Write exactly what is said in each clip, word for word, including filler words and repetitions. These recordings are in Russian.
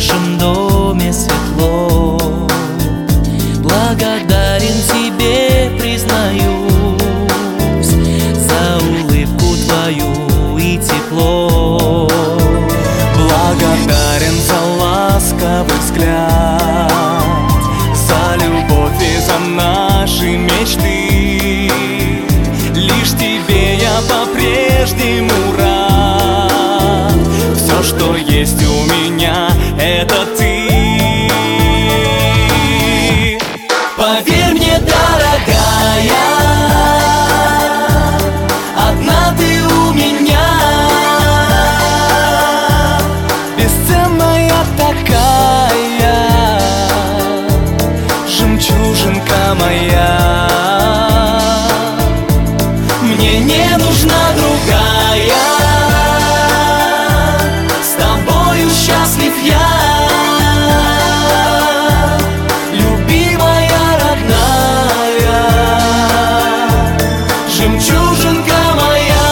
нашем доме светло. Благодарен тебе, признаюсь, за улыбку твою и тепло. Благодарен за ласковый взгляд, за любовь и за наши мечты. Лишь тебе я по-прежнему рад. Все, что есть у меня, это ты. Поверь мне, дорогая, одна ты у меня, бесценная такая, жемчужинка моя. мне не нужна другая, с тобою счастлив я, любимая родная, жемчужинка моя.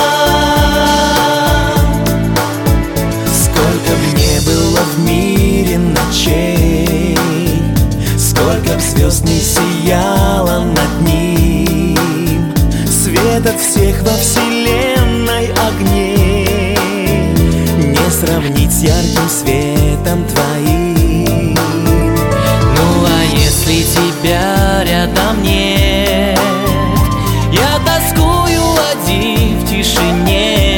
Сколько б не было в мире ночей, сколько б звезд не сияло над ним, свет от всех во вселенной огней не сравнить с ярким светом твоим. Ну а если тебя рядом нет, я тоскую один в тишине.